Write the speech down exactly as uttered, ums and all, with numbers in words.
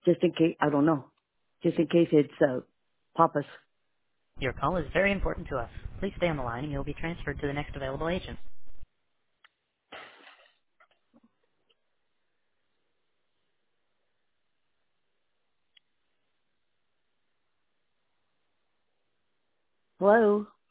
Just in case, I don't know. Just in case it's, uh, Papa's. Your call is very important to us. Please stay on the line and you'll be transferred to the next available agent. Hello?